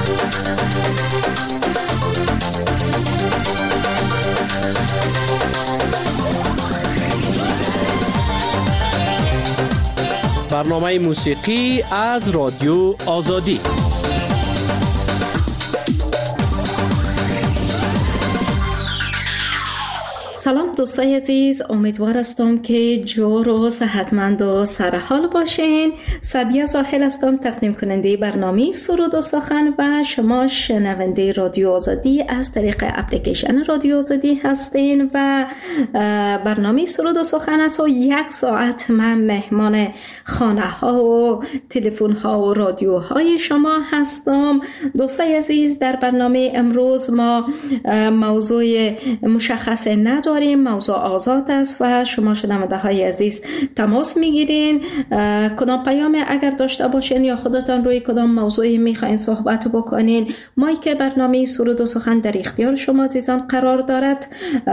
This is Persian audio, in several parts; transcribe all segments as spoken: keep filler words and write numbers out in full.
برنامه موسیقی از رادیو آزادی. سلام دوستای عزیز، امیدوار هستم که جور و صحتمند و سرحال باشین. سعدیه زاهل هستم، تقدیم کننده برنامه سرود و سخن و شما شنونده رادیو آزادی از طریق اپلیکیشن رادیو آزادی هستین و برنامه سرود و سخن است و یک ساعت من مهمان خانه ها و تلفن ها و رادیو های شما هستم. دوستای عزیز، در برنامه امروز ما موضوع مشخص نداریم، موضوع آزاد است و شما شنونده های عزیز تماس میگیرین. کدام پیام اگر داشته باشین یا خودتان روی کدام موضوعی میخواین صحبت بکنین، ما که برنامه سرود و سخن در اختیار شما عزیزان قرار دارد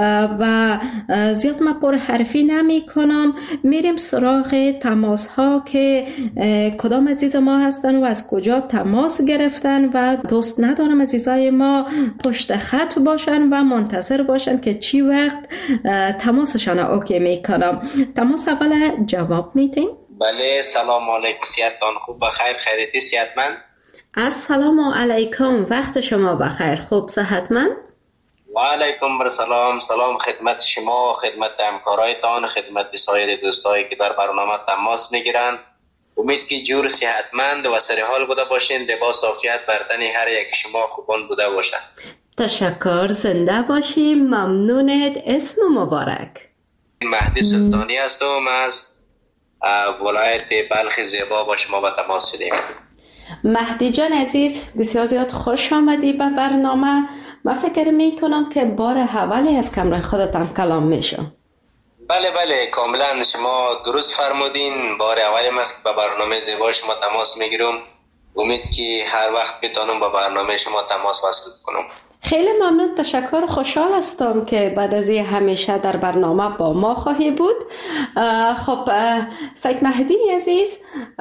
و زیاد من پر حرفی نمی کنم. میریم سراغ تماس ها که کدام عزیز ما هستن و از کجا تماس گرفتن و دوست ندارم عزیزای ما پشت خط باشن و منتظر باشن که چی وقت تماسشان اوکی میکنم. تماس اول جواب میتین؟ بله، سلام علیکم، سیادتان خوب بخیر، خیریتی صحتمند؟ السلام علیکم، وقت شما بخیر، خوب صحتمند؟ و علیکم سلام، سلام خدمت شما، خدمت همکارایتان، خدمت سایر دوستایی که در برنامه تماس میگیرند. امید که جور صحتمند و سرحال بوده باشین، لباس عافیت بر تن هر یک شما خوبان بوده باشد. تشکر، زنده باشیم، ممنونت. اسم مبارک؟ مهدی سلطانی هستم، از ولایت بلخ زیبا با شما به تماس شدیم. مهدی جان عزیز، بسیار زیاد خوش آمدی به برنامه. من فکر می کنم که بار اولی از کمرای خودتان کلام میشم. بله بله، کاملا شما درست فرمودین، بار اولی است که به برنامه زیبا شما تماس میگیرم. امید که هر وقت بتونم با برنامه شما تماس وصل کنم. خیلی ممنون، تشکر، خوشحال هستم که بعد از این همیشه در برنامه با ما خواهی بود. خب سید مهدی عزیز،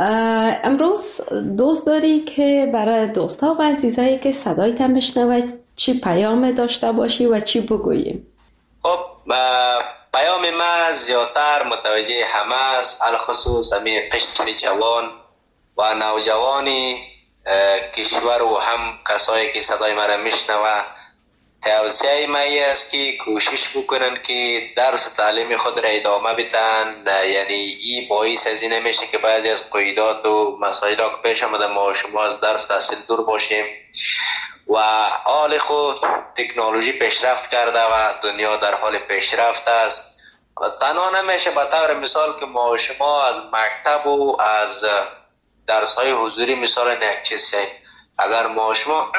امروز دوست داری که برای دوستا و عزیزایی که صدایت میشنوه چی پیام داشته باشی و چی بگوییم؟ خب پیام ما زیادتر متوجه همه است، علخصوص همین قشر جوان و نوجوانی کشور و هم کسایی که صدای مرا میشنوه. توصیه ما است که کوشش بکنن که درس تعلیم خود را ادامه بدن. یعنی این باعث از این میشه که بعضی از قیودات و مسائل که پیش آمده ما شما از درس تحصیل دور باشیم و حال خود تکنولوژی پیشرفت کرده و دنیا در حال پیشرفت است. تنها نمیشه به طور مثال که ما شما از مکتب و از درس های حضوری مثال یک چیز شیم. اگر ما شما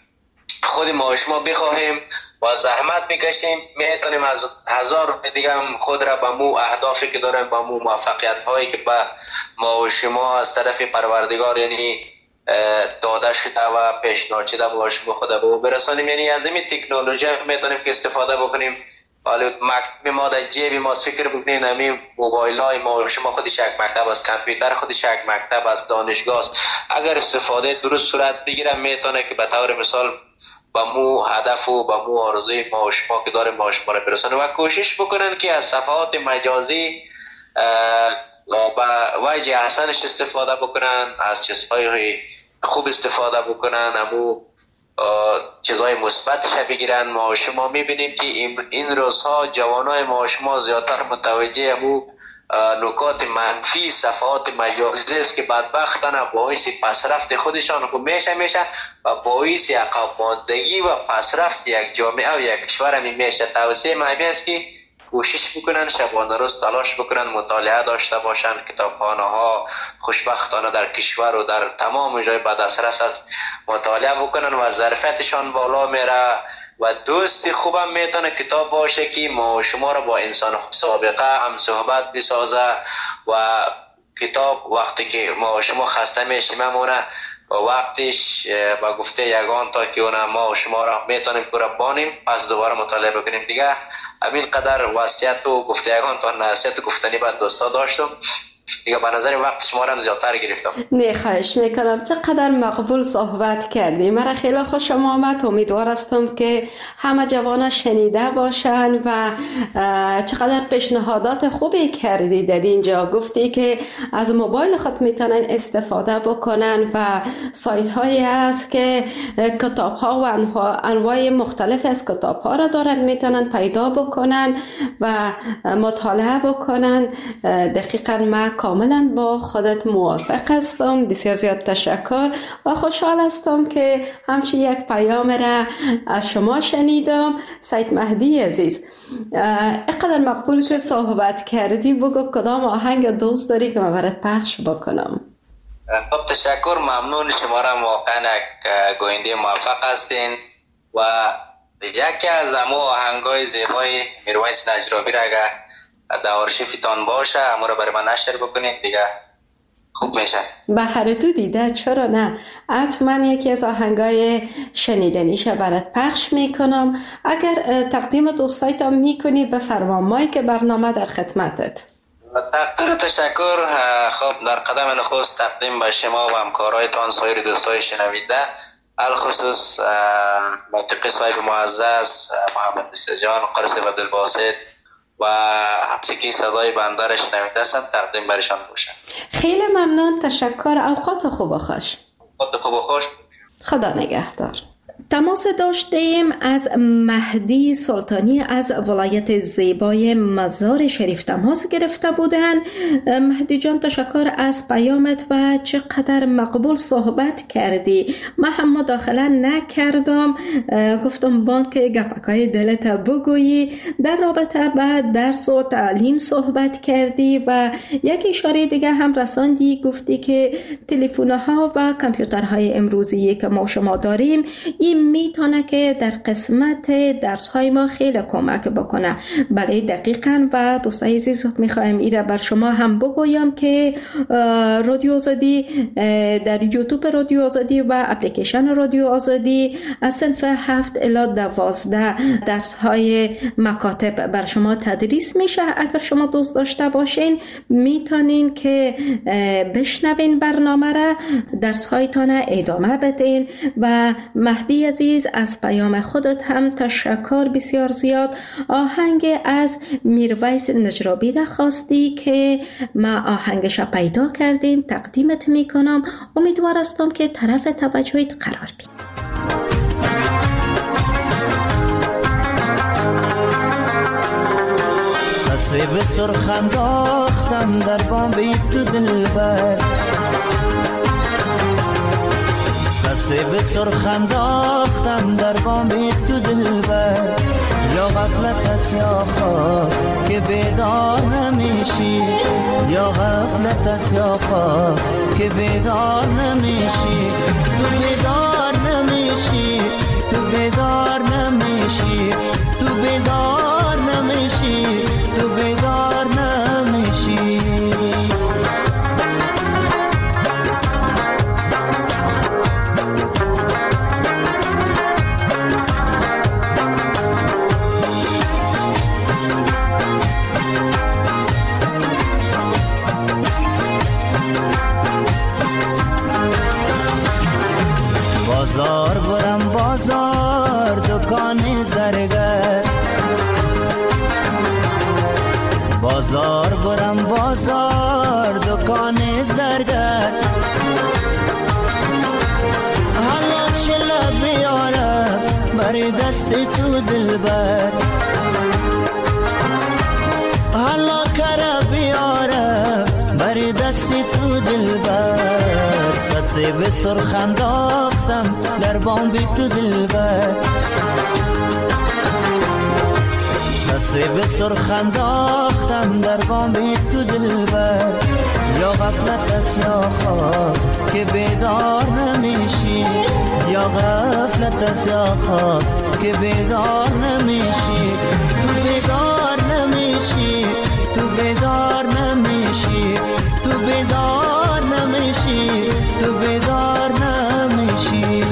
خود ما شما بخواهیم و زحمت بکشیم میتونیم از هزار روپیه دیگه هم خود را به مو اهدافی که داریم، به مو موفقیت هایی که به ما و شما از طرف پروردگار یعنی داده شده و پیشنهاد شده با شما خود به برسانیم. یعنی از این تکنولوژی میتونیم که استفاده بکنیم. حالا مکتب ما در جیب ما فکر بکنین، همین موبایل های ما شما خودش یک مکتب است، کامپیوتر خودش یک مکتب است، دانشگاه است. اگر استفاده درست صورت بگیره میتونه که به طور مثال با مو هدف و با مو آرزوی ما و شما که داریم ما شما را برسانه و کوشش بکنن که از صفحات مجازی با وجه احسنش استفاده بکنن، از چیزهای خوب استفاده بکنن، امو چیزهای مثبتش بگیرن. ما شما میبینیم که این روزها جوانای ما شما زیادتر متوجه امو نکات منفی صفحات مجازی است که بدبختانه باعث پسرفت خودشان خود میشه میشه و باعث عقب ماندگی و پسرفت یک جامعه و یک کشور می میشه. توصیه من است که کوشش بکنن، شبانه روز تلاش بکنن، مطالعه داشته باشن، کتابخانه ها خوشبختانه در کشور و در تمام جای به دسترس مطالعه بکنن و ظرفیتشان بالا میره و دوست خوبم میتونه کتاب باشه که ما شما را با انسان سابقه هم صحبت بسازه و کتاب وقتی که ما شما خسته میشیم همونه و وقتش با گفته یگان تا که اون ما و شما را میتونیم که بانیم پس دوباره مطالعه بکنیم دیگه. همین قدر وصیت و گفته یگان تا نصیحت گفتنی بعد دوستا داشتم دیگه به نظر وقت شما را زیادتر گرفتم. نه خواهش میکنم، چقدر مقبول صحبت کردی. مرا خیلی خوشم آمد. امیدوار هستم که همه جوانا شنیده باشن و چقدر پیشنهادات خوبی کردی در اینجا. گفتی که از موبایل خود میتونن استفاده بکنن و سایت هایی هست که کتاب ها و انواع مختلف از کتاب ها را دارن میتونن پیدا بکنن و مطالعه بکنن. دقیقا ما کاملا با خودت موافق هستم. بسیار زیاد تشکر و خوشحال هستم که همچین یک پیام را از شما شنیدم. سید مهدی عزیز، اینقدر مقبول که صحبت کردی، بگو کدام آهنگ دوست داری که من برات پخش بکنم؟ خب تشکر، ممنون. شما را واقعا گوینده موفق هستین و یکی از امو آهنگای زیبای میرویس نجرابی را اگر در آرشیفتان باشه امو را برای من نشر بکنید دیگه خوب میشه. بهر تو دیده، چرا نه؟ حتما یکی از آهنگای شنیدنیشه برات پخش میکنم. اگر تقدیم دوستایتان میکنی بفرما، مایک برنامه در خدمتت. تقدیر تشکر. خب در قدم نخست تقدیم به شما و همکارایتان، سایر دوستای شنویده، الخصوص متقی صاحب معزز محمد سجان، قرص عبدالباسط و حبسی که صدای بنده را شنویده هستند تقدیم برشان باشم. خیلی ممنون، تشکر. اوقات خوب و خوش. اوقات خوب و خوش. خدا نگهدار. تماس داشتیم از مهدی سلطانی از ولایت زیبای مزار شریف تماس گرفته بودن. مهدی جان تشکر از پیامت و چقدر مقبول صحبت کردی. من هم مداخله نکردم، گفتم بان که گپکای دلت بگویی. در رابطه با درس و تعلیم صحبت کردی و یک اشاره دیگه هم رساندی، گفتی که تلفن‌ها و کامپیوترهای امروزی که ما شما داریم این میتونه که در قسمت درس های ما خیلی کمک بکنه. بله دقیقاً. و دوستای عزیز میخوایم ایره بر شما هم بگویم که رادیو آزادی در یوتیوب رادیو آزادی و اپلیکیشن رادیو آزادی از صنف هفت الی دوازده درس های مکاتب بر شما تدریس میشه. اگر شما دوست داشته باشین میتونین که بشنوین برنامه را، درس هایتان ادامه بدین. و مهدی عزیز از پیام خودت هم تشکر بسیار زیاد. آهنگ از میرویس نجرابی را خواستی که ما آهنگش پیدا کردیم، تقدیمت میکنم. امیدوار هستم که طرف توجهت قرار بید. سسه به سرخ انداختم در بام بی تو دلبر، سسه به سرخ انداختم در بام بی تو دلبر. یا غفلت است یا خواب که بیدار نمیشی، یا غفلت است یا خواب که بیدار نمیشی. تو بیدار نمیشی، تو بیدار نمیشی، تو بیدار نمیشی، تو بیدار نمیشی. بازار برم بازار دکان زرگر، بازار برم بازار دکان زرگر. حالا چلا بیارم بر دست تو دلبر، حالا کرا بیارم بر دست تو دلبر. سسه به سرخ انداختم در بام بی تو دلبر، سسه به سرخ انداختم در بام بی تو دلبر. یا غفلت است یا خواب که بیدار نمیشی، یا غفلت است یا خواب که بیدار نمیشی. تو بیدار نمیشی، تو بیدار نمیشی، تو بیدار نمیشی، تو بیدار نمیشی.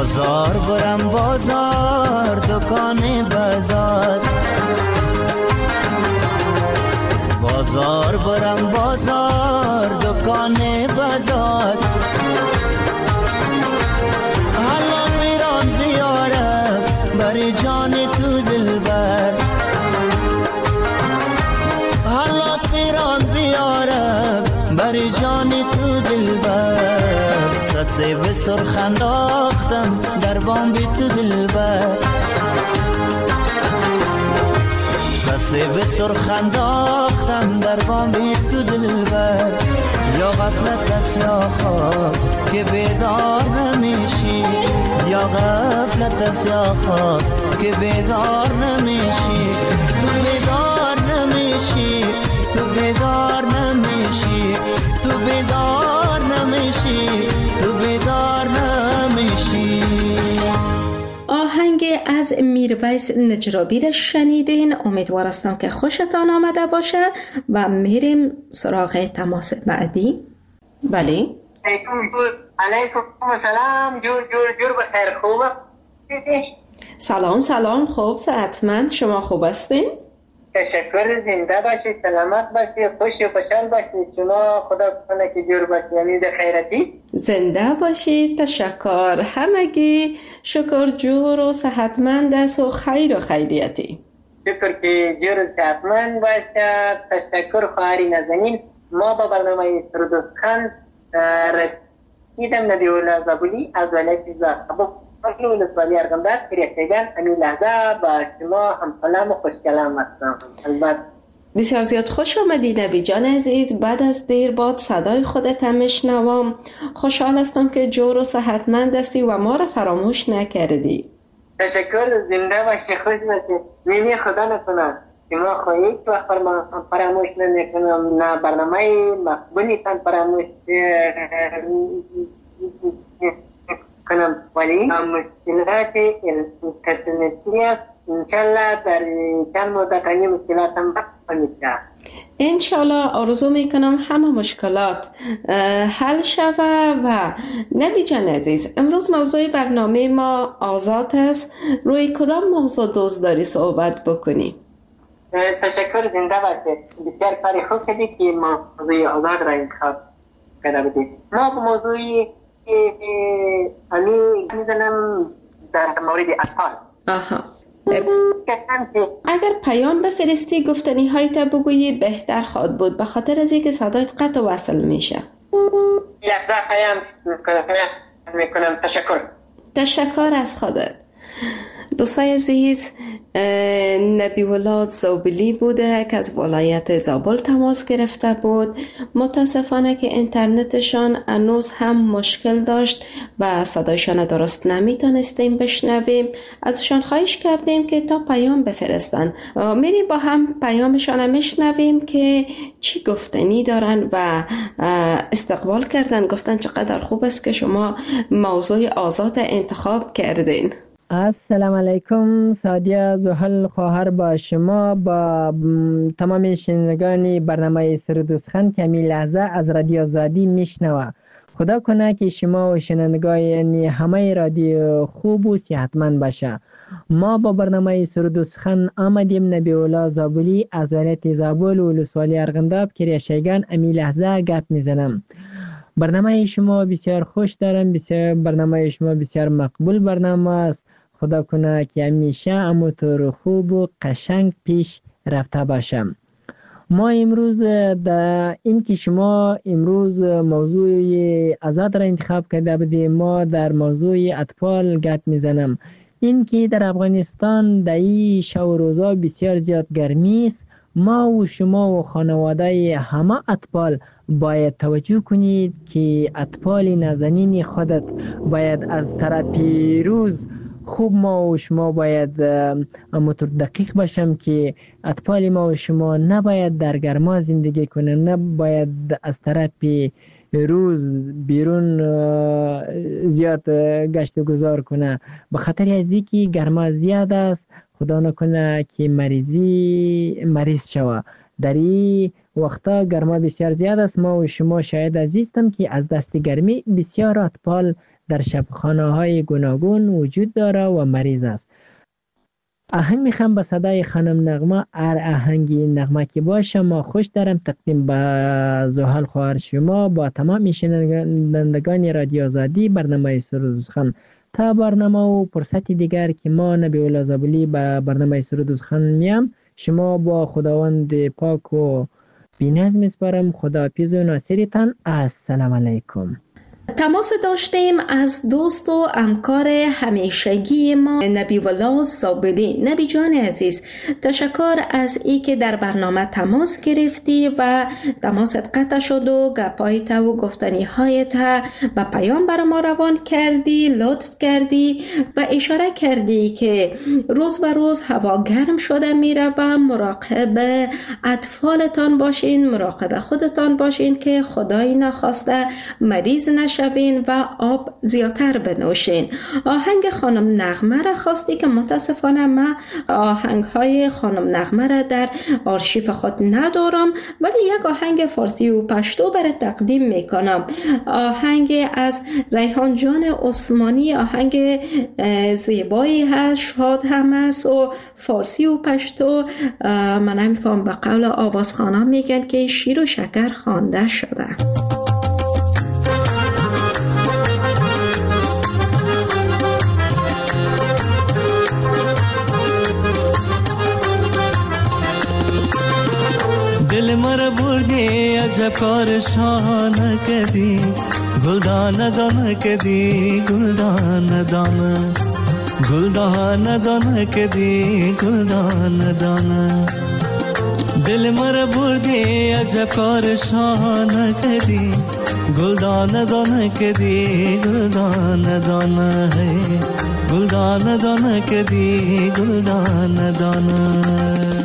بازار برم بازار دکان بزاست، بازار برم بازار دکان بزاست. حالا میران بیارم بر جان تو دلبر، حالا میران بیارم بر جان تو دلبر. صد سیب سرخ انداختم در بام بی تو دلبر، صد سیب سرخ انداختم در بام بی تو دلبر. یا غفلت است یا خواب که بیدار نمیشی، یا غفلت است یا خواب که بیدار نمیشی. تو بیدار نمیشی، تو بیدار نمیشی، تو بیدار نمیشی، تو بیدار نمیشی. آهنگ از میرویس نجرابی را شنیدین. امیدوار هستم که خوشتان آمده باشه و میریم سراغ تماس بعدی. بله علیکم سلام. جور جور جور بخیر. خوبه؟ سلام سلام. خوب صحتمند. شما خوب هستین؟ تشکر. زنده باشید، سلامت باشید، خوش و خوشحال باشید. شما خدا کنه که جور باشید. یعنی ده خیرتی. زنده باشید. تشکر. همگی شکر جور و صحتمند است و خیر و خیریتی. شکر که جور و صحتمند باشد. تشکر خواهری نازنین. ما با برنامه سردوستخان رسیدم نبی الله زابلی از ولایت زابل ولسوالی ارغنداب کریشگان. همین لحظه با شما هم سلام و خوش کلام هستم. البته بسیار زیاد خوش آمدی نبی جان عزیز. بعد از دیر باد صدای خودت هم میشنوم. خوشحال هستم که جور و صحتمند هستی و ما را فراموش نکردی. تشکر. زنده باشی، خوش باشی. نیمی خدا نکنه که ما خواهید و فراموش نکنم، نه برنامه مقبولی تن فراموش کنم، ولی مشکلات انترنتی است. انشالله در چند مدت این مشکلات هم میشه. انشالله آرزو میکنم همه مشکلات حل شوه. و نبی جان عزیز، امروز موضوع برنامه ما آزاد است. روی کدام موضوع دوست داری صحبت بکنی؟ تشکر. زنده باشید. بسیار کاری خوب کردی که موضوع آزاد را انتخاب کرده بودید. ما به موضوعی امی میزنم در مورد اطفال. آها. اگر پیام بفرستی گفتنی هایت بگویی بهتر خواهد بود، به خاطر از اینکه صدایت قطع و وصل میشه. لحظه پیام میکنم. تشکر. تشکر از خودت. دوستای عزیز، نبی الله زابلی بوده که از ولایت زابل تماس گرفته بود. متاسفانه که اینترنتشان هنوز هم مشکل داشت و صدایشان درست نمیتونستیم بشنویم. ازشان خواهش کردیم که تا پیام بفرستن. میریم با هم پیامشان میشنویم که چی گفتنی دارن و استقبال کردن. گفتن چقدر خوب است که شما موضوع آزاد انتخاب کردین. السلام علیکم. سادیه زحل خواهر با شما با تمام شنوندگان برنامه سردوستخان که همین لحظه از رادیو آزادی میشنوه. خدا کنه که شما و شنوندگان همه رادیو خوب و صحتمند باشه. ما با برنامه سردوستخان آمدیم. نبی الله زابلی از ولایت زابل و ولسوالی ارغنداب کریشگان همین لحظه گپ میزنم. برنامه شما بسیار خوش دارم. بسیار برنامه شما بسیار مقبول برنامه است. خدا کنه که همیشه همونطور خوب و قشنگ پیش رفته باشم. ما امروز در این که شما امروز موضوع آزاد را انتخاب کرده بودیم، ما در موضوع اطفال گپ میزنم. این که در افغانستان در این شب و روزا بسیار زیاد گرمی است. ما و شما و خانواده همه اطفال باید توجه کنید که اطفال نازنین خودت باید از طرف روز خوب ما و شما باید همونطور دقیق باشم که اطفال ما و شما نباید در گرما زندگی کنه، نباید از طرف روز بیرون زیاد گشت و گذار کنه، به خاطر از اینکه گرما زیاد است. خدا نکنه که مریضی مریض شوه. در این وقتا گرما بسیار زیاد است. ما و شما شاید عزیزم که از دست گرمی بسیار اطفال در شبخانه های گوناگون وجود داره و مریض است. آهنگ میخوام با صدای خانم نغمه، هر آهنگی نغمه که باشه ما خوش دارم تقدیم به زحل خواهر شما با تمام شنوندگان رادیو آزادی برنامه سرودخوان. تا برنامه و فرصت دیگر که ما نبی الله زابلی به برنامه سرودخوان میام، شما با خداوند پاک و بی‌نظم میسپارم. خداحافظ و ناصرتان. السلام علیکم. تماس داشتیم از دوست و همکار همیشگی ما نبی الله زابلی. نبی جان عزیز، تشکر از ای که در برنامه تماس گرفتی و تماست قطع شد و گپایت و گفتنی هایت به پیام بر ما روان کردی، لطف کردی و اشاره کردی که روز به روز هوا گرم شده میره و مراقب اطفالتان باشین، مراقب خودتان باشین که خدای نخواسته مریض نشین شوین و آب زیادتر بنوشین. آهنگ خانم نغمه را خواستی که متاسفانه من آهنگ های خانم نغمه را در آرشیف خود ندارم، ولی یک آهنگ فارسی و پشتو برای تقدیم میکنم. آهنگ از ریحان جان عثمانی، آهنگ زیبایی هست، شاد هم است و فارسی و پشتو. من نمیفهم، به قول آوازخوانا میگن که شیر و شکر خوانده شده. دل مرا بردی عجب کار شانه کردی، گلدان دانه کردی، گلدان دانه، گلدان دانه کردی، گلدان دانه. دل مرا بردی عجب کار شانه کردی، گلدان دانه کردی، گلدان دانه، گلدان دانه کردی، گلدان دانه.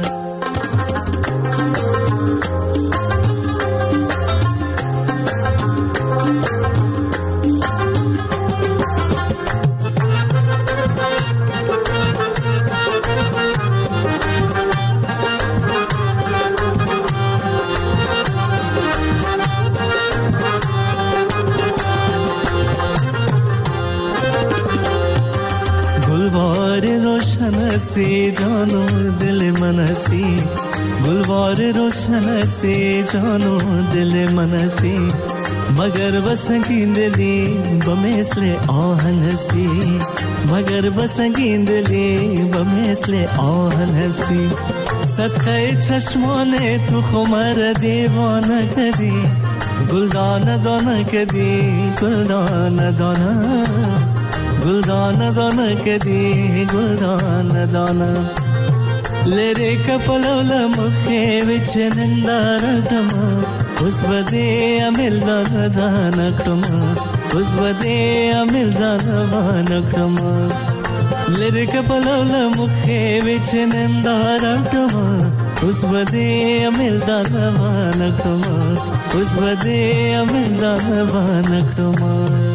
हस्ती जानो दिल मनसी, गुलवार रोशन हस्ती जानो दिल मनसी, मगर बसंगी दिली बमेसले आहन हस्ती, मगर बसंगी दिली बमेसले आहन हस्ती. सदक़े चश्माने तू खुमर दीवाना कदी, गुलदान दाना कदी, गुलदान दाना, गुलदान दाना कदी, गुलदान दाना. लेरे कपलौल मुखे विच निंदारटमा, उस बदे अमिल दाना दाना क्रमा, उस बदे अमिल दाना दाना क्रमा. लेरे कपलौल मुखे विच निंदारटमा, उस बदे अमिल दाना दाना क्रमा, उस बदे अमिल दाना दाना क्रमा.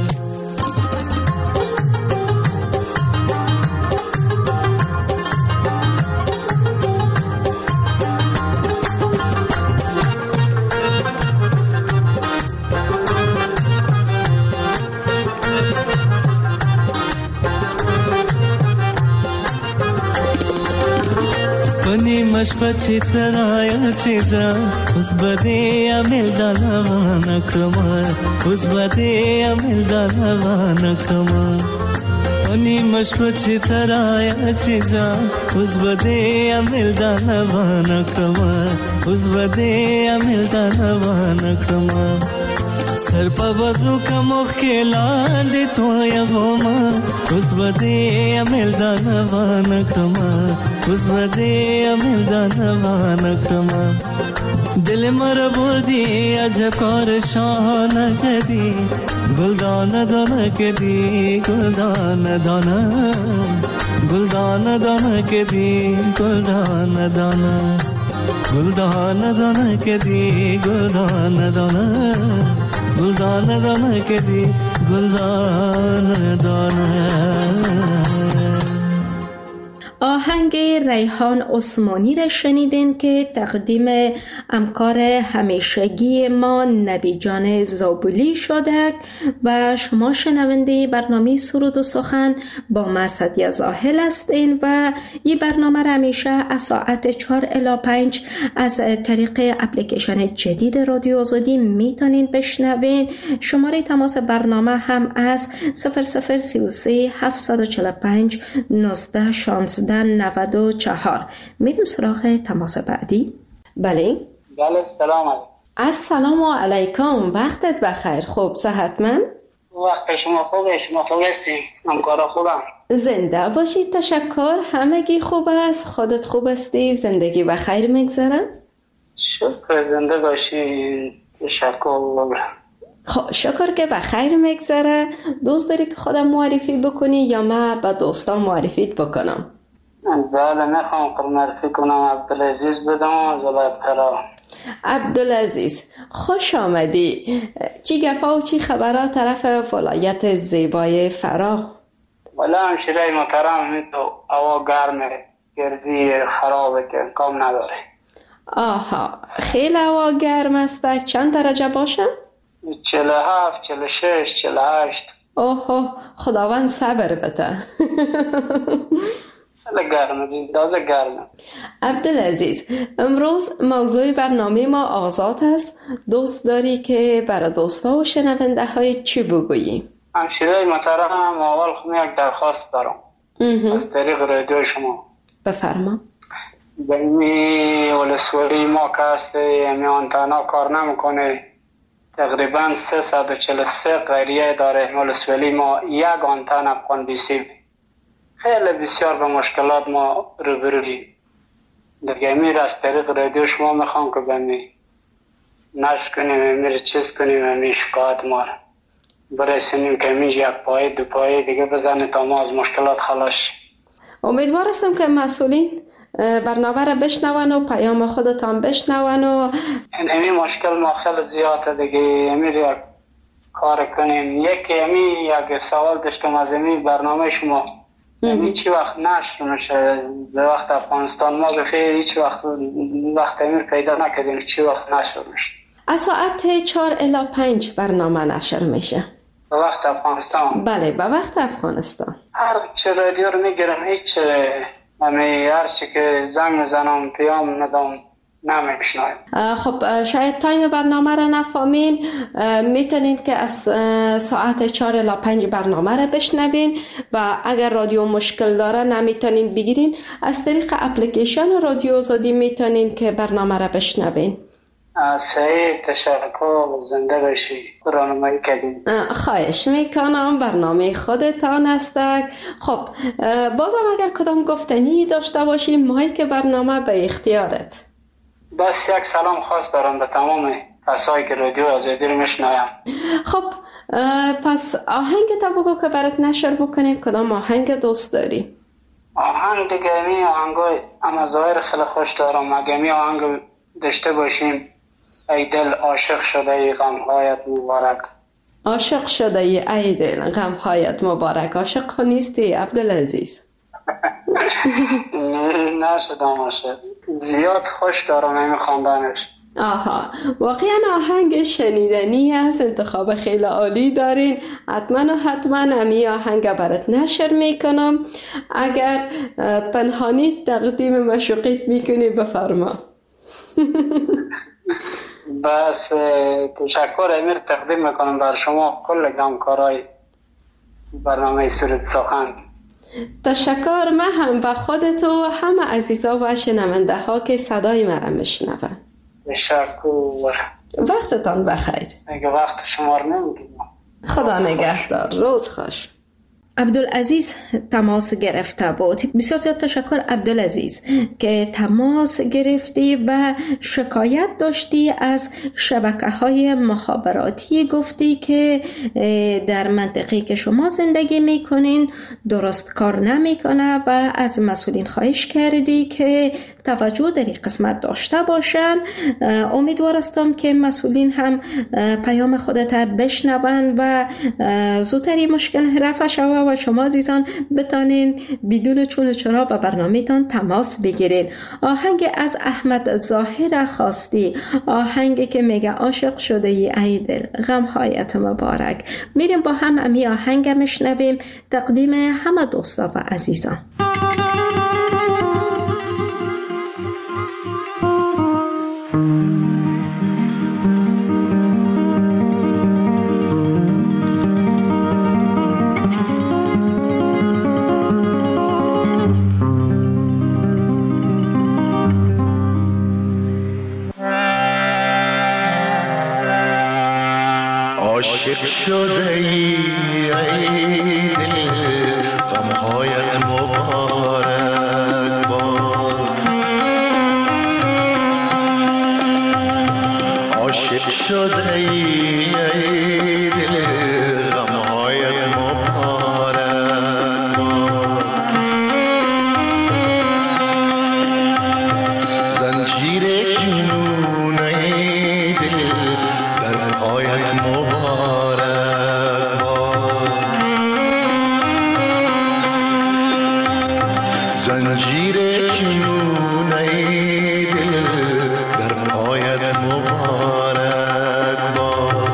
मशपची तराया चीजा, उस बदे अमिल दाना क्रमा, उस बदे अमिल दाना क्रमा. अनि मशपची तराया चीजा, उस बदे अमिल दाना क्रमा, उस बदे अमिल दाना क्रमा. सर पर वजू का मुख्किला दे तो या वोमा, उस बदे अमिल दाना क्रमा, उस बदे अमिल दाना क्रमा. दिल मर बुर्दी अजकर शान कदी, गुलदान दाना कदी, गुलदान दाना, गुलदान दाना कदी, गुलदान दाना, गुलदान दाना कदी, गुलदान दाना, गुलदान दाना कदी, गुलदान दाना. آهنگ آهنگ ریحان عثمانی را شنیدین که تقدیم همکار همیشگی ما نبی جان زابلی شده و شما شنونده برنامه سرود و سخن با ما سعدیه زاهل هستین و این برنامه را همیشه از ساعت چهار الی پنج از طریق اپلیکیشن جدید رادیو آزادی میتونین بشنوین. شماره تماس برنامه هم از صفر صفر سی و سه هفتصد و چهل و پنج نوزده شانزده نود و چهار. میریم سراغ تماس بعدی. بله بله سلام علیکم. السلام علیکم، وقتت بخیر. خوب صحتمند؟ وقت شما خوبه؟ شما خوب هستی؟ همکارا خوبم؟ زنده باشید. تشکر. همگی خوب است؟ خودت خوب هستی؟ زندگی بخیر میگذره؟ شکر زنده باشی. تشکر. خب شکر که بخیر میگذره. دوست داری که خودم معرفی بکنی یا من به دوستان معرفیت بکنم؟ بله میخوام که معرفی کنم. عبدالعزیز بدم از ولایت فرا. عبدالعزیز خوش آمدی. چی گپا و چی خبرها طرف ولایت زیبای فرا؟ والا همشیره محترم، تو هوا گرمه، گرزی خرابه که کام نداره. آها خیلی هوا گرم است. چند درجه باشه؟ چهل و هفت، چهل و شش، چهل و هشت. اوه خداوند صبر بده. خیلی گرمه، تازه گرمه. عبدالعزیز امروز موضوع برنامه ما آزاد است. دوست داری که برای دوستا و شنونده های چی بگویی؟ همشیره محترم، اول خود یک درخواست دارم از طریق رادیو شما. بفرما. بایمی ولسوالی ما که هسته امی آنتنا کار نمیکنه، تقریبا سیصد و چهل و سه قریه داره ولسوالی ما، یک آنتن افغان بیسیم. خیلی بسیار به مشکلات ما روبرویم. دیگه امیر از طریق رادیو شما میخوام که بمی نشر کنیم، امیر چیز کنیم، امیر شکایت ما برسونیم که امیر یک پایه دو پایه دیگه بزنه تا ما از مشکلات خلاص. امیدوار هستم که مسئولین برنامه را بشنون و پیام خودتان بشنون و امیر مشکل ما خیلی زیاده دیگه. امیر یک کار کنیم. یکی امیر یک سوال داشتم از امیر برنامه شما، یعنی چی وقت نشر میشه به وقت افغانستان؟ ما بخیر هیچ وقت وقت امیر پیدا نکردیم چی وقت نشر میشه. از ساعت چهار الی پنج برنامه نشر میشه به وقت افغانستان. بله به وقت افغانستان. هر چه رادیو رو میگیرم هیچ همی هر چی که زنگ میزنم پیام ندام نمیشنایم. خب شاید تایم برنامه را نفهمین. میتونین که از ساعت چهار الی پنج برنامه را بشنوین و اگر رادیو مشکل داره نمیتونین بگیرین، از طریق اپلیکیشن رادیو آزادی میتونین که برنامه را بشنوین. صحیح. تشکر. زنده باشی. راهنمایی کردین. خواهش میکنم. برنامه خودتان است. خب بازم اگر کدام گفتنی داشته باشی مایک برنامه به اختیارت. بس یک سلام خاص دارم به تمام کسایی که رادیو آزادی رو میشنویم. خب پس آهنگ تا بگو که برات نشر بکنیم. کدام آهنگ دوست داری؟ آهنگ دیگه می آهنگای اما ظاهر خیلی خوش دارم. اگه می آهنگ داشته باشیم، ای دل عاشق شده ای غمهایت مبارک. عاشق شده ای دل غمهایت مبارک. عاشق نیستی عبدالعزیز؟ نشدم عاشق. زیاد خوش دارم این خواندنش. آها واقعا آهنگ شنیدنی است. انتخاب خیلی عالی دارین. حتما و حتما امی آهنگ برات نشر میکنم. اگر پنهانی تقدیم مشوقیت میکنی بفرما. بس تشکر امیر تقدیم میکنم بر شما کل همکارای برنامه سرود سخن. تشکر. من هم به خودت و همه عزیزا و شنونده ها که صدای مرا میشنون. تشکر. وقتتان بخیر. اگه وقت شما رو نمیگیم. خدا نگهدار. روز خوش. عبدالعزیز تماس گرفته بود. بسیار زیاد تشکر عبدالعزیز که تماس گرفتی و شکایت داشتی از شبکه های مخابراتی. گفتی که در منطقه که شما زندگی میکنین درست کار نمیکنه و از مسئولین خواهش کردی که توجه در این قسمت داشته باشن. امیدوار هستم که مسئولین هم پیام خودت بشنون و زودتر این مشکل رفع شود چرا و شما عزیزان بتانین بدون چون و چرا به برنامه‌تان تماس بگیرین. آهنگ از احمد ظاهر خواستی، آهنگی که میگه عاشق شده ای ای دل غمهایت مبارک. میریم با هم امی آهنگ میشنویم، تقدیم همه دوستا و عزیزان. عاشق شده ای ای دل غمهایت مبارک باد، عاشق شده ای ای دل غمهایت مبارک باد، زنجیر جنون ای دل در پایت مبارک باد، زنجیر جنون ای دل در پایت مبارک باد.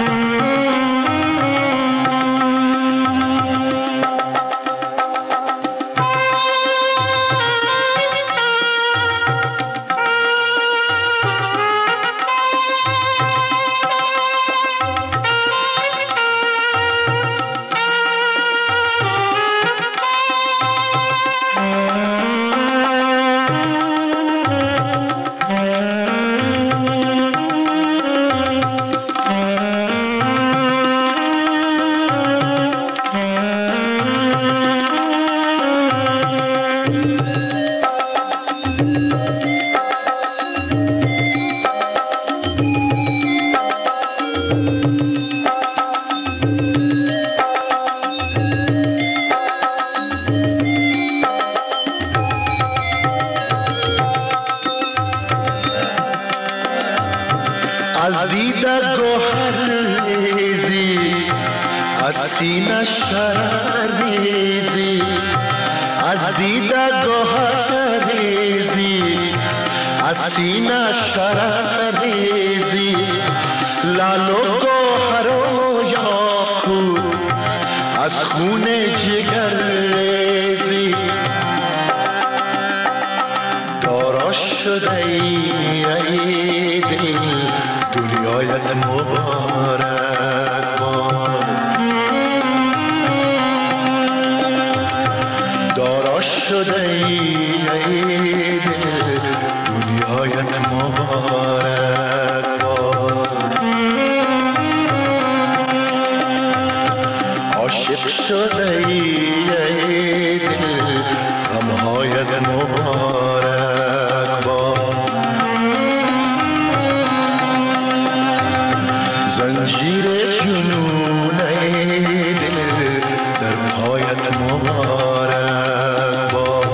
از دیده گوهر ریزی، از سینه شرر ریزی، از دیده گوهر ریزی، از سینه شرر ریزی، لال و گوهر و یاقوت از خون جگر ریزی، دارا شده ای دل دنیایت مبارک باد، دارا شده ای دل دنیایت مبارک باد، عاشق شده ای دل غمهایت مبارک باد، زنجیر جنون ای دل در پایت مبارک باد.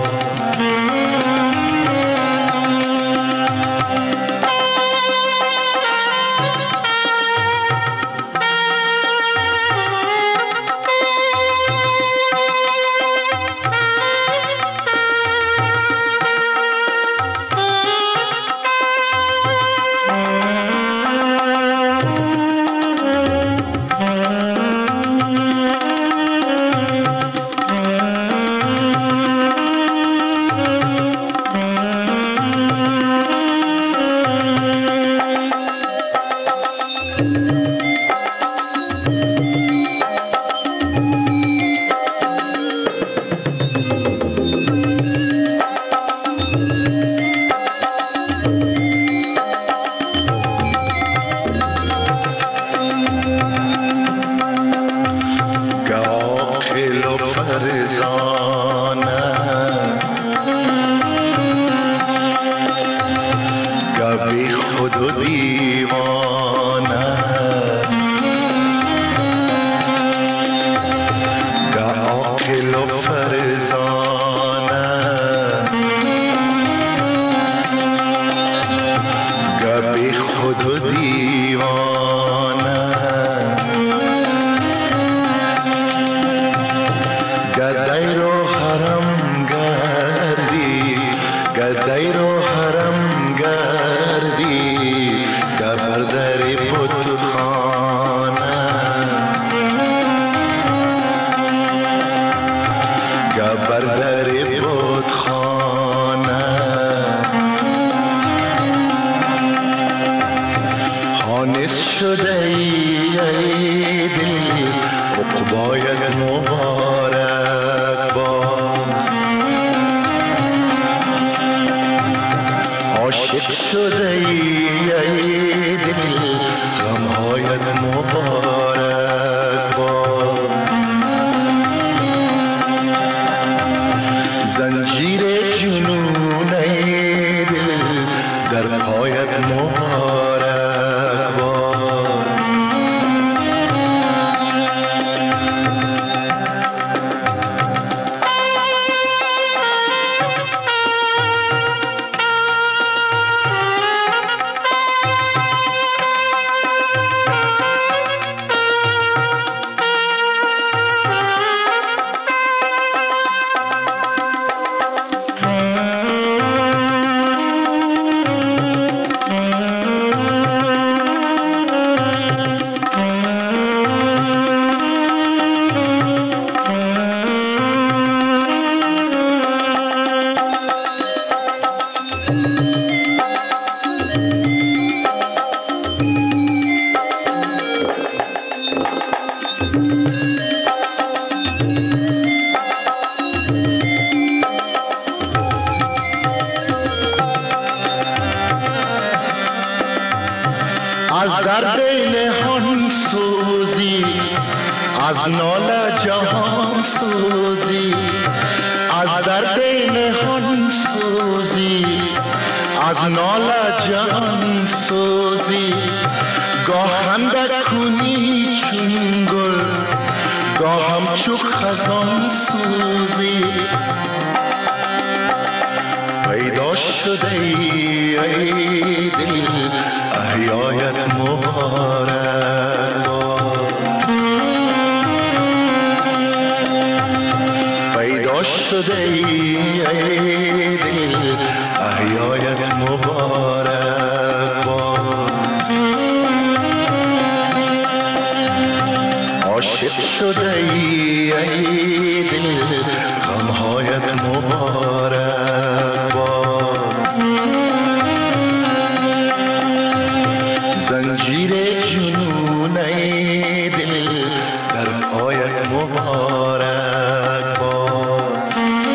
بر در بتخانه حانس شده ای دل عقبایت مبارک باد عاشق شده ای دل غمهایت مبارک باد زنجیر جنون ای دل در پایت مبارک باد از درد نهان سوزی از ناله جهان سوزی از درد نهان سوزی از ناله جهان سوزی گاه خنده کنی چون گل گاه همچو خزان سوزی پیدا شده ای دل احیایت مبارک پیدا شده ای دل احیایت مبارک عاشق شده ای دل غمهایت مبارک زنجیر جنون ای دل در پایت مبارک باد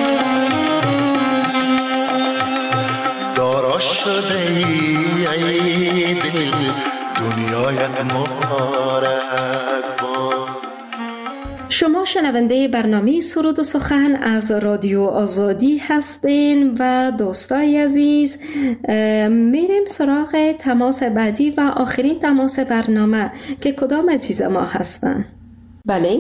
دارا شده ای دل دنیایت مبارک باد. شما شنونده برنامه سرود و سخن از رادیو آزادی هستین و دوستای عزیز میریم سراغ تماس بعدی و آخرین تماس برنامه که کدام عزیز ما هستن. بله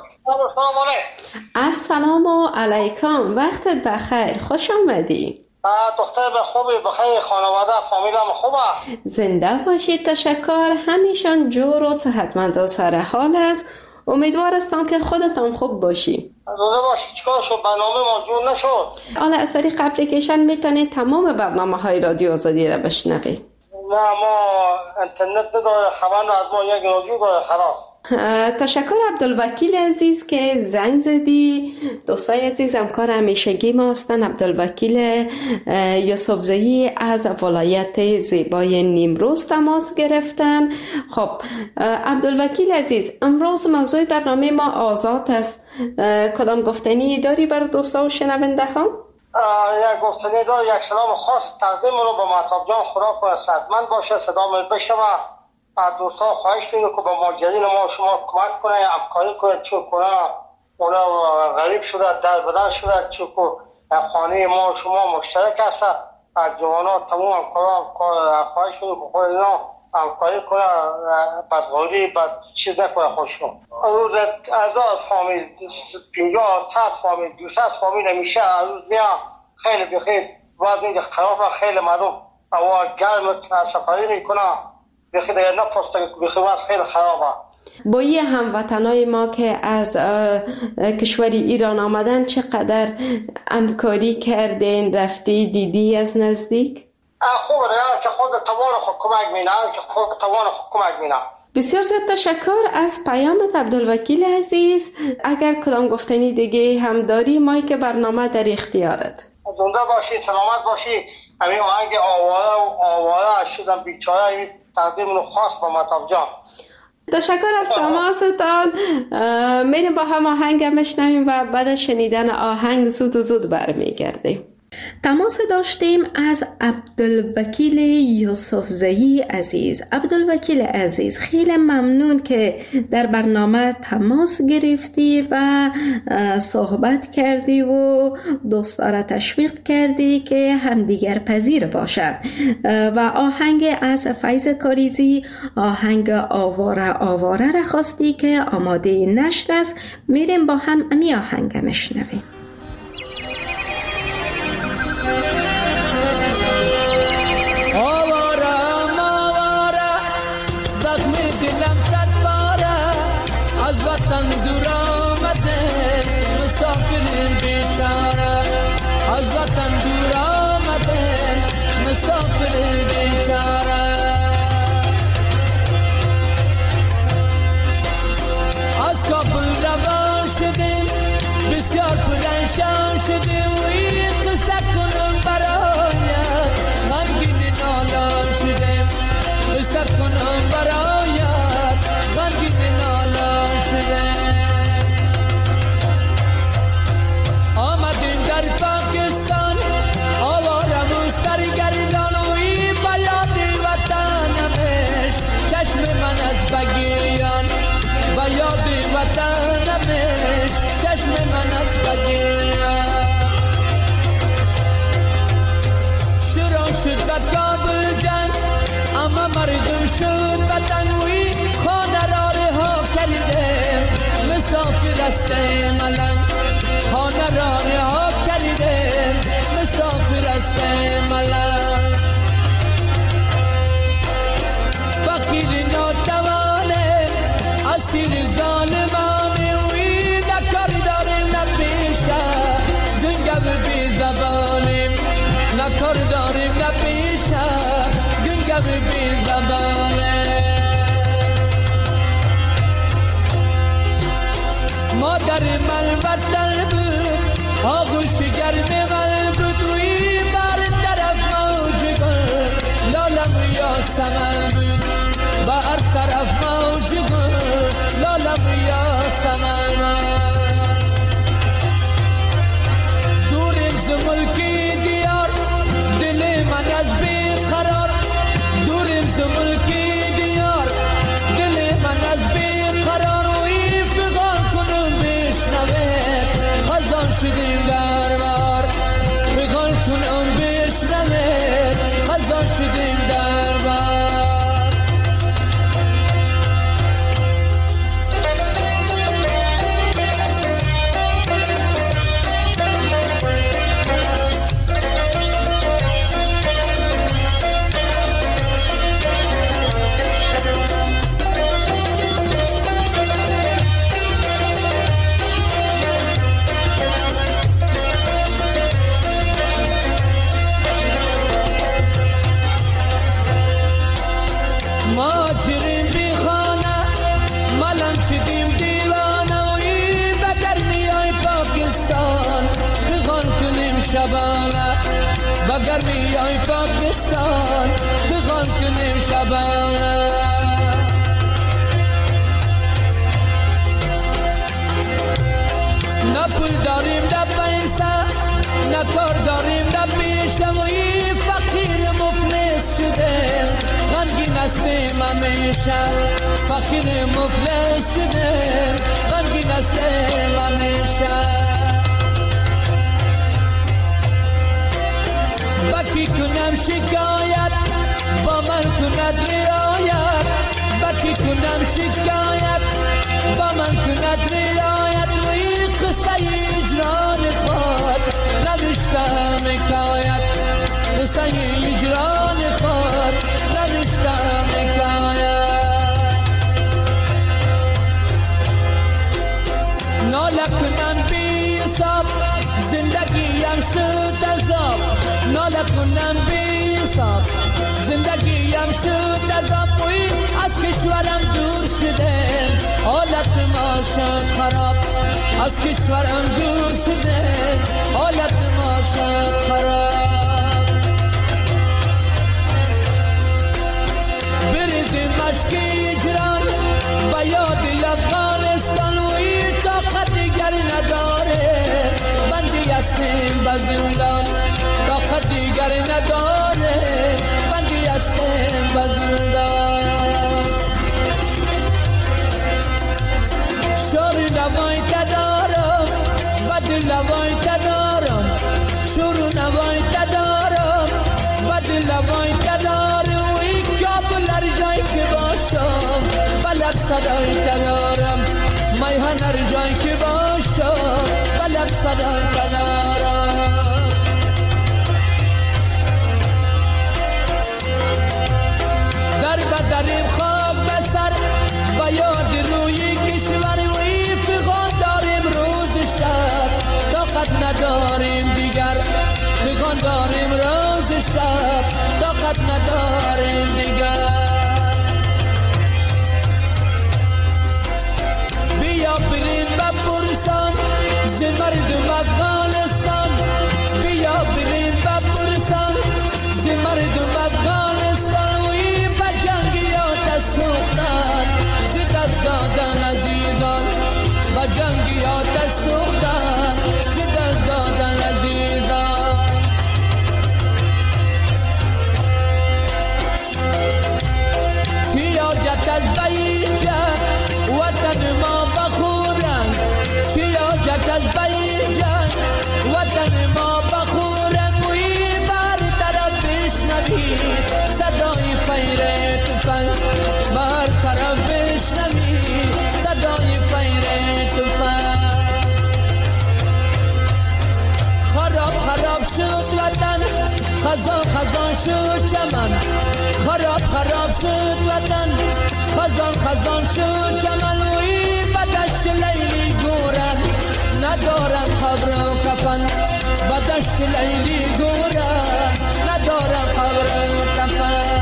السلام علیکم، وقتت بخیر، خوش آمدی. دختر به خوبی، بخیر، خانواده فامیلم خوبه؟ زنده باشید، تشکر، همیشان جور و صحتمند و سر حال است. امیدوار هستم که خودتان خوب باشی. روزه باشی. چیکار شد؟ برنامه ما جور نشد. حالا از طریق اپلیکیشن میتونید تمام برنامه های رادیو آزادی را بشنوید. نه ما اینترنت نداره، خبر نه از ما یک رادیو داره خلاص. تشکر عبدالوکیل عزیز که زنگ زدی. دوستای عزیز همکار همیشگی ما هستن عبدالوکیل یوسفزئی از ولایت زیبای نیمروز تماس گرفتن. خب عبدالوکیل عزیز، امروز موضوع برنامه ما آزاد است. کدام گفتنی داری برای دوستا و شنونده ها؟ یک گفتنی داری، یک سلام خاص تقدیم رو به مهتاب جان، خدا کنه صحتمند باشه، صدا من بشنوه. از دوستان خواهش کنید که به ماجرین ما شما کمک کنه، همکاری کنه، چون کنه اونا غریب شده، در بدر شده، چون که خانه ما شما مشترک هست. از جوانا تمام همکاران خواهش کنید که خود اینا همکاری کنه، بدغوری بد چیز نکنه خودشون. روز از فامیل پینجاه صد فامیل دویست فامیل میشه از روز میان خیلی بخیر وضع اینجا خراب، خیلی مردم هوا گرم سفری میکنه، بخیر دیگه نپرسته، بخیر وضع خیلی خرابه. با یه هموطنای ما که از کشوری ایران آمدن چقدر همکاری کردین، رفتی دیدی از نزدیک؟ خوبه دیگه که خود توان خود کمک مینه، که خود توان خود کمک مینه. بسیار زیاد تشکر از پیامت عبدالوکیل عزیز. اگر کدام گفتنی دیگه هم داری، مایی که برنامه در اختیارت. زنده باشی، سلامت باشی. همین آهنگ آواره و آواره شدم بیچاره، این تقدیم رو خاص با مطاب جان. تشکر از تماستان. میریم با هم آهنگ میشنویم و بعد از شنیدن آهنگ زود و زود برمیگردیم. تماس داشتیم از عبدالوکیل یوسفزئی عزیز. عبدالوکیل عزیز، خیلی ممنون که در برنامه تماس گرفتی و صحبت کردی و دوستا را تشویق کردی که همدیگر پذیر باشند و آهنگ از فیض کاریزی، آهنگ آواره آواره را خواستی که آماده نشر است. میریم با هم امی آهنگ مشنویم. وطن دور آمده مسافر بیچاره، از وطن دور آمده مسافر بیچاره. از کابل روان شدیم بسیار پرنشان شدیم و این قصه کنم برایت غمگین نالان شدیم، قصه کنم برایت غمگین نالان شدیم. آمدیم در پاکستان آواره و سرگردان و این بیاد وطنمش چشم من از بگیریان، بیاد وطنمش چشم من از بگیریان. شروع شد به کابل جنگ اما مردم شد وطن و این خانه را رها کردیم مسافر هستیم ملنگ، خانه را رها کردیم مسافر هستیم ملنگ. فقیر ناتوانه اسیر ظالمانه و این نکار داریم نپیشه گنگو بی زبانیم، نکار داریم نپیشه گنگو بی زبانه. مادر من وطن بود آغوش گرم من بود و این بر طرف موج گل لالم یا سمن بود، بر طرف موج گل لالم یا سمن. دوریم ز ملکی دیار دل من از بیقرار، دوریم ز ملکی دیار دل من از بیقرار و این فغان کنم بشنوه خزان شدیم دربار، فغان کنم بشنوه خزان شدیم دربار. ماجریم بی خانه ملنگ شدیم دیوانه و این بگر میای پاکستان فغان کنیم شبانه، بگر میای پاکستان فغان کنیم شبانه. نه پول داریم نه پیسه نه کار داریم نه پیشه و این فقیر مفلس شدیم غمگین هستیم همیشه، فقیر مفلس شدیم غمگین هستیم همیشه. بکی کنم شکایت با من کند رعایت، بکی کنم شکایت با من کند رعایت و این قصه اجران خود نوشتم حکایت، قصه اجران خود نوشتم حکایت. ناله کنم بی حساب زندگیم شد عذاب، ناله کنم بی حساب زندگیم شد از آبوی از کشورم دور شده حالت ما شد خراب از کشورم دور شده حالت ما شد خراب بریزیم مشک اجران با یاد افغانستان و این طاقت دیگر نداره بندی هستیم به زندان طاقت دیگر نداره بندی هستیم به زندان شور نوای تدارم بد لوای تدارم شور نوای تدارم بد لوای تدارم و این کابل هر جایی که باشم بلد صدای تدارم میهن هر جایی که باشم بلد صدای تدارم در بدریم خاک بسر با یاد روی کشور و ایفغان داریم روز شب طاقت نداریم دیگر فغان داریم روز شب طاقت نداریم دیگر بیا بریم بپرسان ز مردم افغانستان بیا بریم بپرسان ز مردم افغانستان و این بجنگیات سوختن ز دست دادن عزیزان بجنگیات سوختن ز دست دادن عزیزان چی حاجت از بیجه وطن ما بخورن چی حاجت از بیجه وطن ما بخورن و این بر طرف بشنوی صدای فیر تفنگ بر طرف بشنوی صدای فیر تفنگ خراب خراب شد وطن خزان خزان شد چمن خراب خراب شد وطن خزان خزان شد چمن و این بدشت لیلی گورن ندارن قبر و کفن بدشت لیلی گورن ندارن قبر و کفن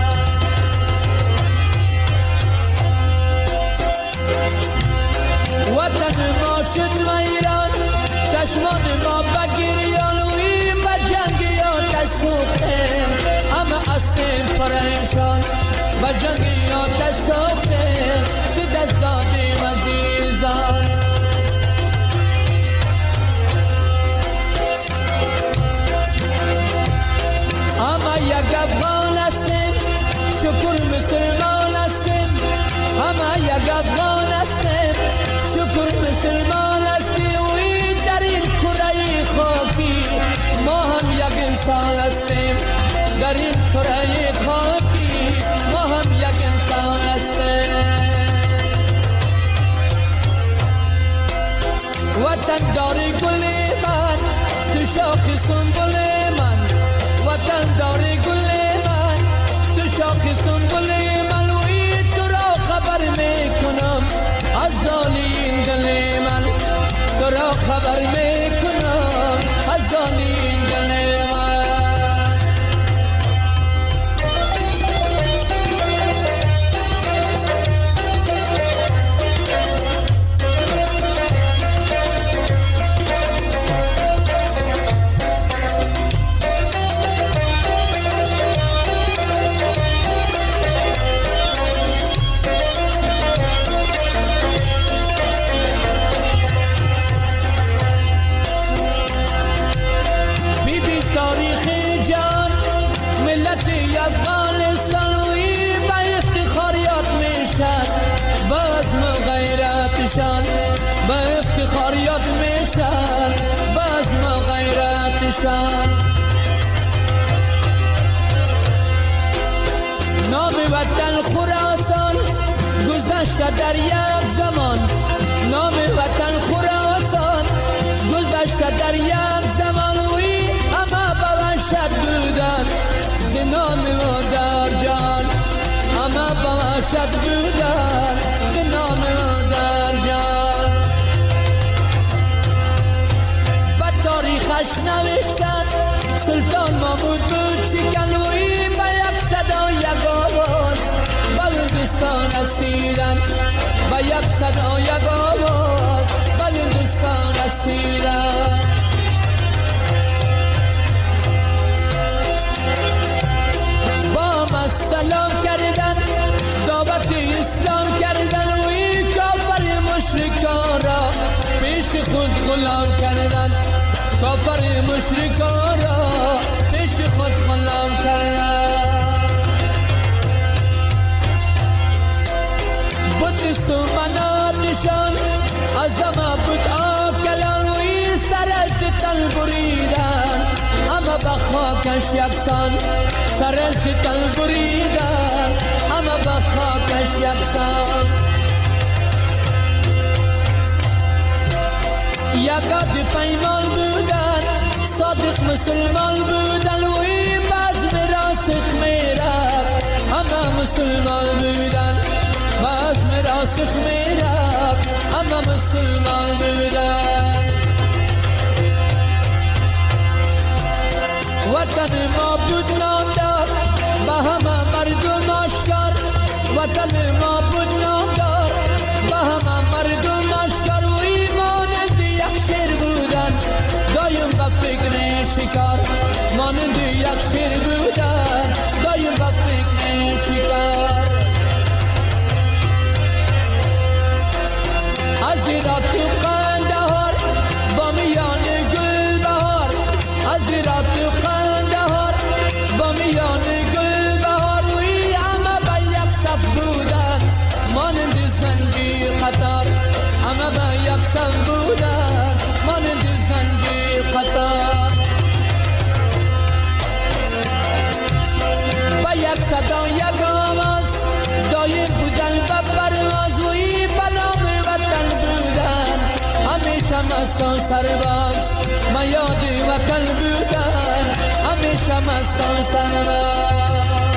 وطن ما شد ویران چشمان ما بگیریان و این بجنگیات سوختیم همه هستیم پریشان بجنگیات سوختیم ز دست دادیم عزیزان همه یک افغان هستیم شکر مسلمان هستیم همه یک افغان هستیم شکر مسلمان هستیم و این در این کره خاکی ما هم یک انسان هستیم در این کره خاکی ما هم یک انسان هستیم وطن داری گل من تو شاخ سنبل من وطن داری گل من تو شاخ سنبل من و این تو را خبر میکنم از زانی دل من تو را خبر میکنم از زانی دل من با افتخار یاد میشن بزم غیرتشان نام وطن خراسان گذشته در یک زمان نام وطن خراسان گذشته در یک زمان وی همه با وحشت بودن ز نام مادر جان همه با وحشت بودن ز نام مادر جان به تاریخش نوشتن سلطان محمود بود شکن وی به یک صدای دوستان رسیدن با یک صدا یک آواز به این دوستان رسیدن. با ما سلام کردن دعوت اسلام کردن و این کافر مشرکان را پیش خود غلام کردن. کافر مشرکان را پیش خود غلام کردن. بود سومناتشان از همه بود آکلان و این سر از تل بریدن اما به خاکش یکسان. سر از تل بریدن اما به خاکش یکسان. یکاد پیمان بودن صادق مسلمان بودن و این بزم راسخ میرد اما مسلمان بودن. بزم راسخ میرد اما مسلمان بودن. وطن ما بود نامدار به همه مردم آشکار. وطن ما بود نامدار به همه مردم آشکار و ایمانند یک شیر بودن دایم به فکر شکار. مانند یک شیر بودن دایم به فکر شکار. از ایران تو قندهار با میان گل بهار. از ایران تو قندهار با میان گل بهار و ای همه به یک صف بودن مانند زنجیر قطار. همه به یک صف بودن مانند زنجیر قطار. با یک صدا یک آواز دایر بودن به پرواز و ای به نام وطن بودن همیشه مستان سرباز. ما یاد وطن بودن همیشه مستان سرباز.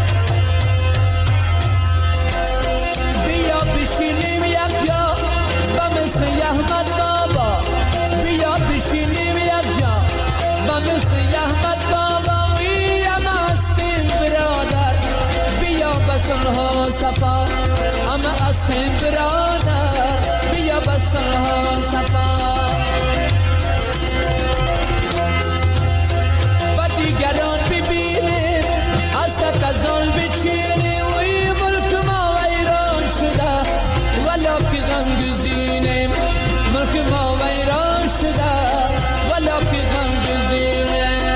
بیا بشینیم یک جا به مثل احمد بابا. بیا بشینیم یک جا به مثل احمد بابا و ای همه هستیم برادر. بیا به صلح و صفا همه هستیم برادر. بیا به صلح و صفا. و دیگران ببینیم از تکزال بچینیم و این ملک ما ویران شده ولا که غم گزینیم. ملک ما ویران شده ولا که غم گزینیم.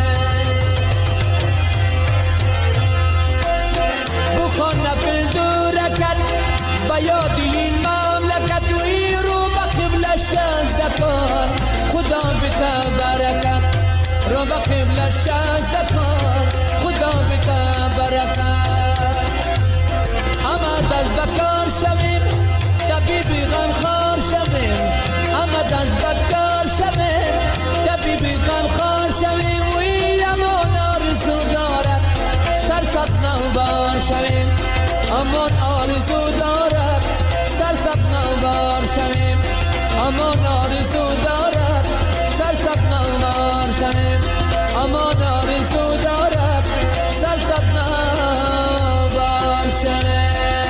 بخوان نفل دورکت با یاد این مملکت و این رو به قبل شازده کن خدا بتا برکت. رو به قبل شازده کن خدا بتا برکت. اما دست بکار شویم طبیبی غمخوار شویم. اما دست بکار شویم طبیبی غمخوار شویم و این امان آرزو دارد سرسبز نوبار شویم. امان آرزو دارد سرسبز نوبار شویم. امان آرزو دارد سرسبز نوبار شویم. امان آرزو دارد سرسبز نوبار شویم.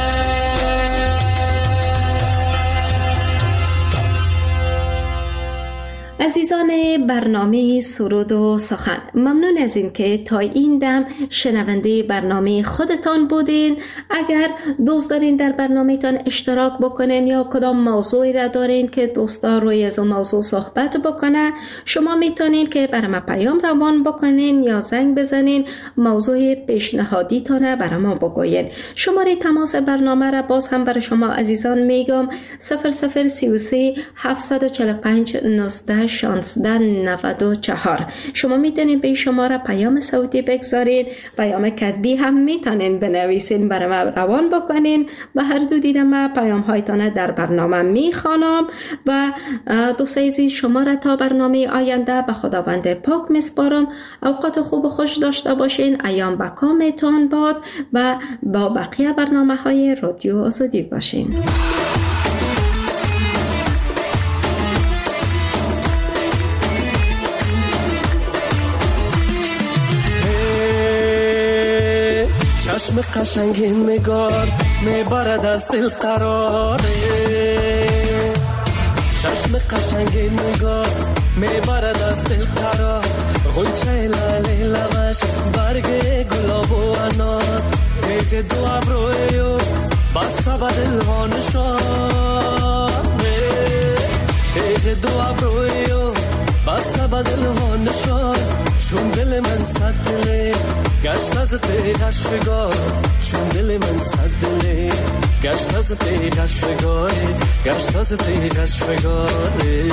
عزیزان برنامه سرود و سخن، ممنون از این که تا این دم شنونده برنامه خودتان بودین. اگر دوست دارین در برنامه تان اشتراک بکنین یا کدام موضوعی را دارین که دوستا روی از اون موضوع صحبت بکنه، شما میتونین که برای ما پیام روان بکنین یا زنگ بزنین موضوع پیشنهادی تانه برای ما بگوین. شماره تماس برنامه را باز هم برای شما عزیزان میگم صفر صفر سی و سه هفتصد و چهل و پنج نوزده شانزده نود و چهار. شما میتونین به شماره پیام صوتی بگذارین، پیام کتبی هم میتونین بنویسین برای ما روان بکنین و هر دو دیدم ما پیام هایتان در برنامه میخوانم. و دوست عزیز شما را تا برنامه آینده به خداوند پاک میسپارم. اوقات خوب و خوش داشته باشین، ایام به کامتان باد و با بقیه برنامه های رادیو آزادی باشین. چشم قشنگ نگار میبرد از دل قراره، چشم قشنگ نگار میبرد از دل قرار، غنچه لاله لبش برگ گلاب و انار، دیگه دو ابرویو بسته به دل ها نشانه، دیگه دو ابرویو بسته به دل ها نشان، چون دل من صد دله گشت از تیغش فگار، چون دل من صد دله گشت از تیغش فگاره، گشت از تیغش فگاره.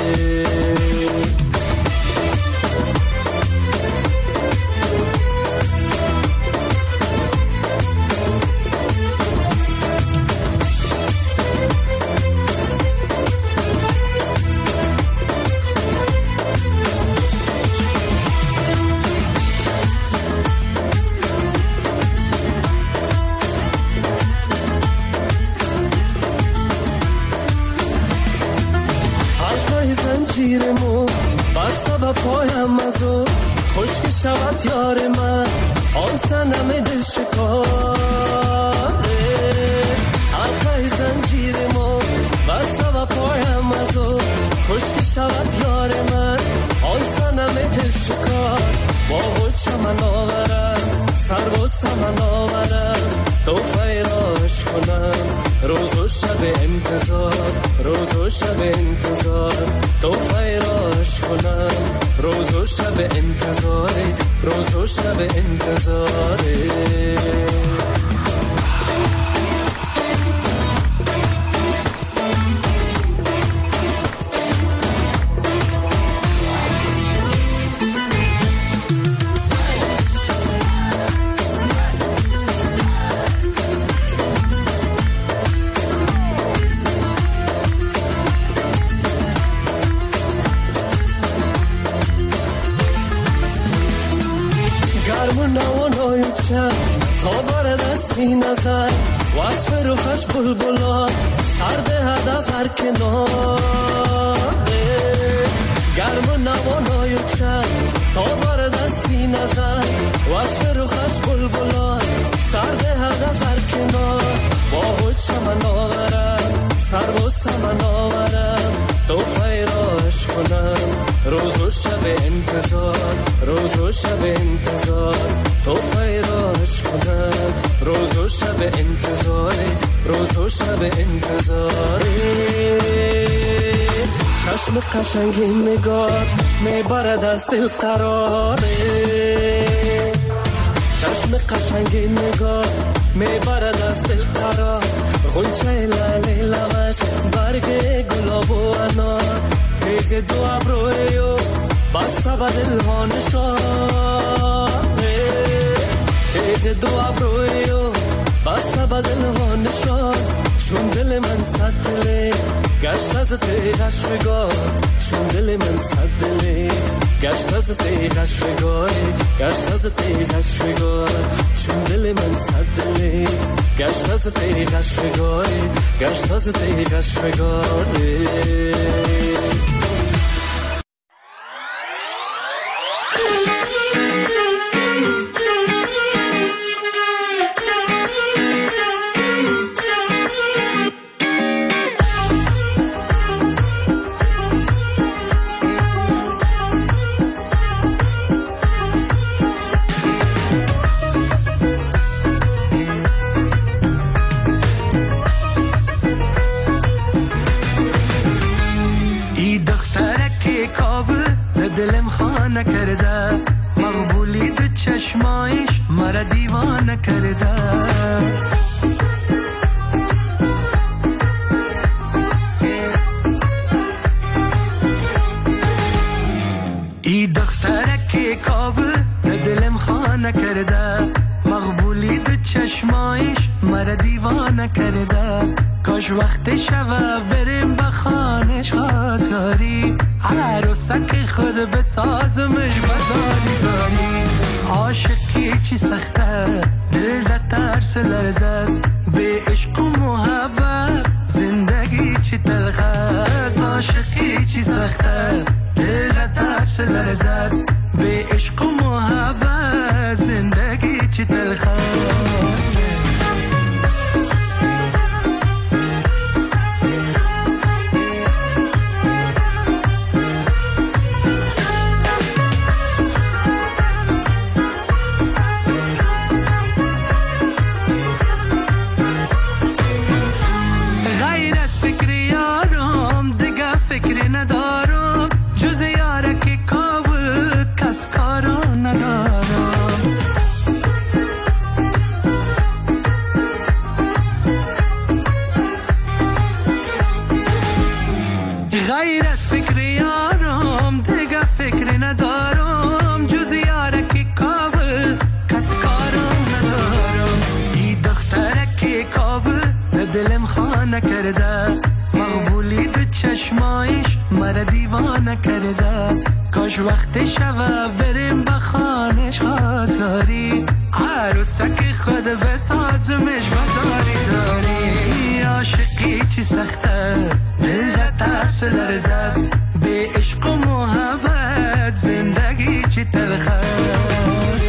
زنجیرمو بسته به پایم ازو، خشک شود یار من آن سنم دل شکاره، حلقه زنجیرمو بسته به پایم ازو، خشک شود یار من آن سنم دل شکار، باغ و چمن آورم سر و سمن آورم، تو فیراش کنم روز و شب انتظار، روز و شب انتظار، تو فیراش کنم روز و شب انتظار، روز و شب انتظار. تا برد از این نظر وصف روخش بلبلان سرده هد از هر کنار، گرم و نوانای چند تا برد از این نظر وصف روخش بلبلان سرده هد از هر کنار، باغ و چمن آورم سر و سمن آورم، تو فیراش کنم روز و شب انتظار، روز و شب انتظار، تو فیراش کنم روز و شب انتظار، روز و شب انتظار. چشم قشنگ نگار میبرد از دل قراره، چشم قشنگ نگار میبرد از دل قرار، غنچه لاله لبش برگ گلاب و انار، دیگه دو ابرویو بسته به دل ها نشانه، دیگه دو ابرویو بسته به دل ها نشان، چون دل من صد دله گشت از تیغش فگار، چون دل من صد دله گشت از تیغش فگاره، گشت از تیغش فگار، چون دل من صد دله گشت از تیغش فگاره، گشت از تیغش فگاره. دلم خانه کرده مقبولی دو چشمایش مرا دیوانه کرده، ای دخترک کابل دلم خانه کرده مقبولی دو چشمایش مرا دیوانه کرده، کاش وقت شوه بریم به خانش خواستگاری، عروسک خود بسازمش بزاری زاری، عاشقی چی سخته دل را ترس لرزه است، به عشق و محبت زندگی چی تلخه است، عاشقی چی سخته دل را ترس لرزه است، به عشق و محبت زندگی چی تلخه است. خانه کرده، مقبولی دو چشمایش مرا دیوانه کرده. کاش وقت شوه بریم به خانش خواستاری، عروسک خود بسازمش بزاری زاری. عاشقی چی سخته دل ده ترس لرز است، به عشق و محبت زندگی چی تلخ است.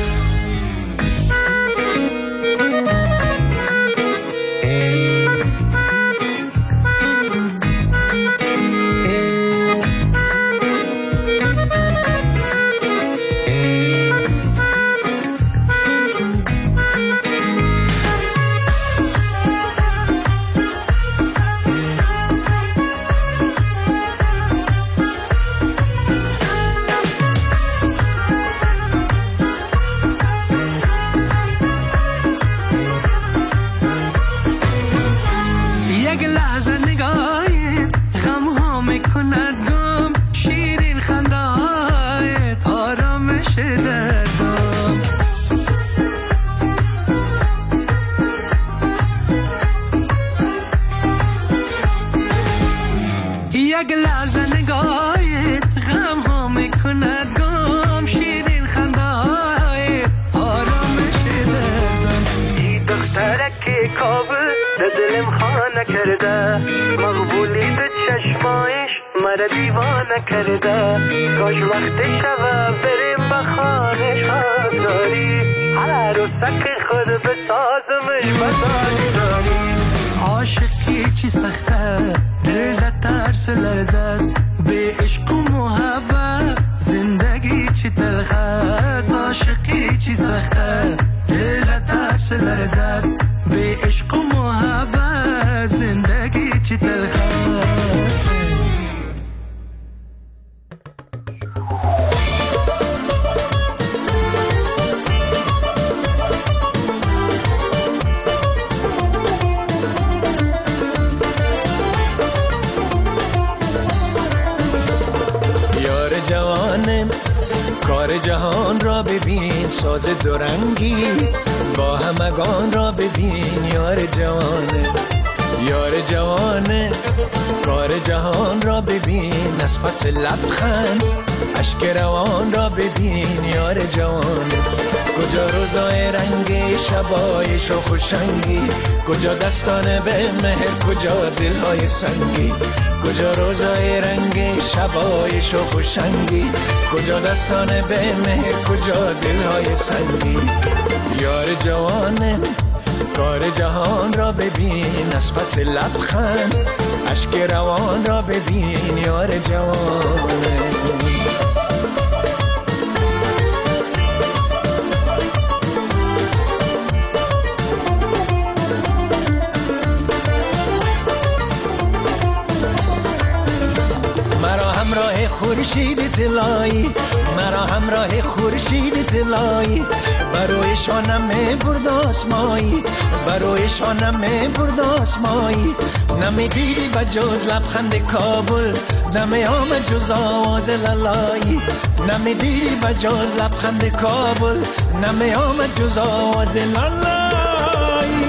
مقبولی به چشمایش مرا دیوانه کرده. کاش وقت شوه بریم به خانش خواستاری، عروسک خود بسازمش بزاری زاری. عاشقی چی سخته دل ده ترس لرز است، به عشق و محبت زندگی چی تلخ است. عاشقی چی سخته دل ده ترس لرز است، به عشق و محبت زندگی چی تلخ است. یار جوانم کار جهان را ببین، ساز دورنگی با همگان را ببین. یار جوانه یار جوانه کار جهان را ببین، از پس لبخند اشک روان را ببین. یار جوانه کجا روزای رنگی شبای شوخ و شنگی، کجا دستان به مهر کجا دلهای سنگی. کجا روزای رنگی شبای شوخ و شنگی، کجا دستان به مهر کجا دلهای سنگی. یار جوانه کار جهان را ببین، از پس لبخند اشک روان را ببین. یار جوانه مرا همراه خورشید طلایی، مرا همراه خورشید طلایی. بروی شانم برد آسمایی، بروی شانم برد آسمایی. نمی دیدی با جز لبخند کابل، نمی آمد جز آواز لالایی. نمی دیدی با جز لبخند کابل، نمی آمد جز آواز لالایی.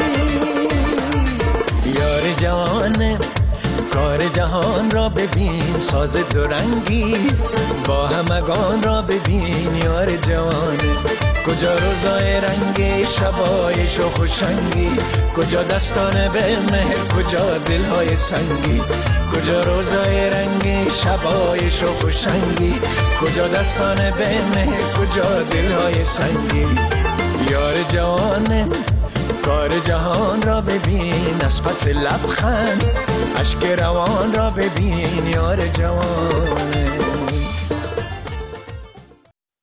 یار جوانه کار جهان را ببین، ساز دورنگی با همگان را ببین. یار جوانه کجا روزای رنگی شبای شوخ و شنگی، کجا دستان به مهر کجا دلهای سنگی. کجا روزای رنگی شبای شوخ و شنگی، کجا دستان به مهر کجا دلهای سنگی. یار جوانه کار جهان را ببین، از پس لبخند اشک روان را ببین. یار جوانه